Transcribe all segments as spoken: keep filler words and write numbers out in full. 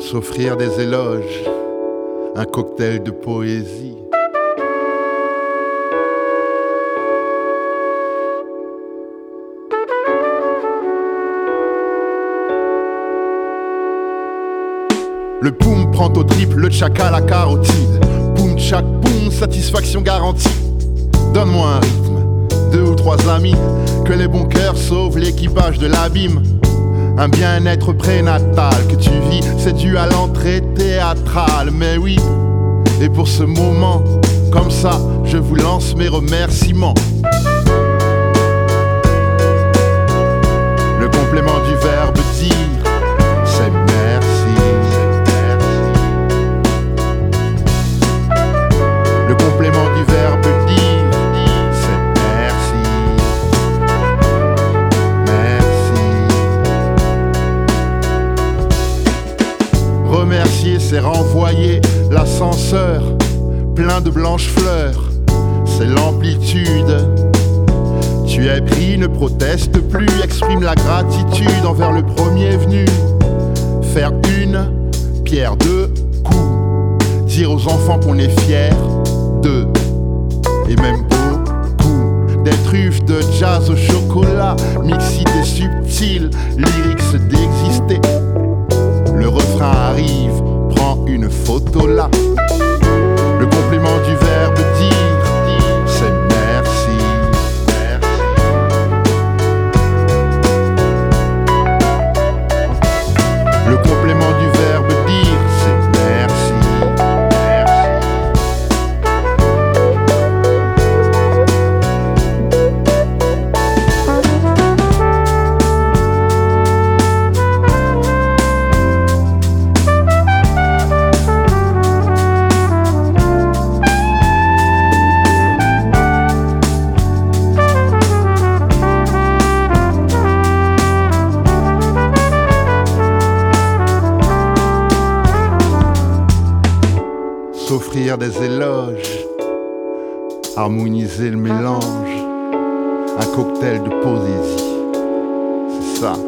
s'offrir des éloges, un cocktail de poésie. Le poum prend au triple, le tchaka la carotide. Poum tchak poum, satisfaction garantie. Donne-moi un rythme, deux ou trois amis, que les bons cœurs sauvent l'équipage de l'abîme. Un bien-être prénatal que tu vis, c'est dû à l'entrée théâtrale. Mais oui, et pour ce moment, comme ça, je vous lance mes remerciements. Le complément du verbe dire, c'est merci. Le complément du verbe dire, c'est merci. Merci. Remercier, c'est renvoyer l'ascenseur plein de blanches fleurs. C'est l'amplitude. Tu es pris, ne proteste plus, exprime la gratitude envers le premier venu. Faire une pierre deux coups. Dire aux enfants qu'on est fiers d'eux. Et même beaucoup. Des truffes de jazz au chocolat, mixité subtile, lyrics d'exister. Le refrain arrive, prends une photo là. Le complément du verbe dire, c'est merci. Le complément du verbe dire, c'est merci. S'offrir des éloges, harmoniser le mélange, un cocktail de poésie, c'est ça.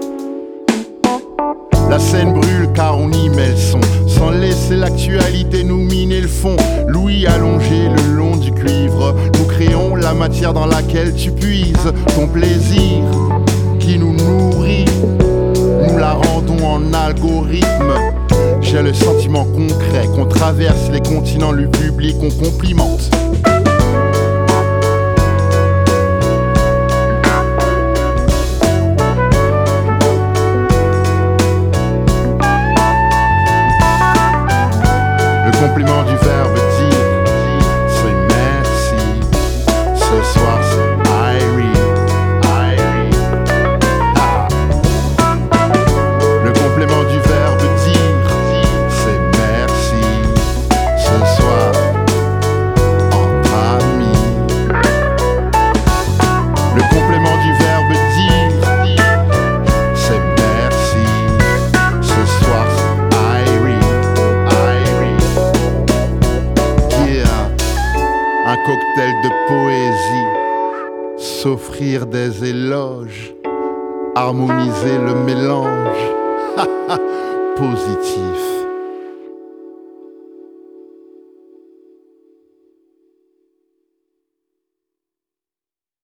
La scène brûle car on y met le son, sans laisser l'actualité nous miner le fond. L'ouïe allongé le long du cuivre, nous créons la matière dans laquelle tu puises ton plaisir qui nous nourrit. Nous la rendons en algorithme. J'ai le sentiment concret qu'on traverse les continents, le public on complimente. Le complément du verbe dire, c'est merci. Ce soir c'est Irie, Irie. Ah. Le complément du verbe dire, c'est merci. Ce soir, entre amis. Le complément du verbe dire, c'est merci. Ce soir c'est Irie, Irie. Yeah. Un cocktail de poésie, s'offrir des éloges, harmoniser le mélange. Positif.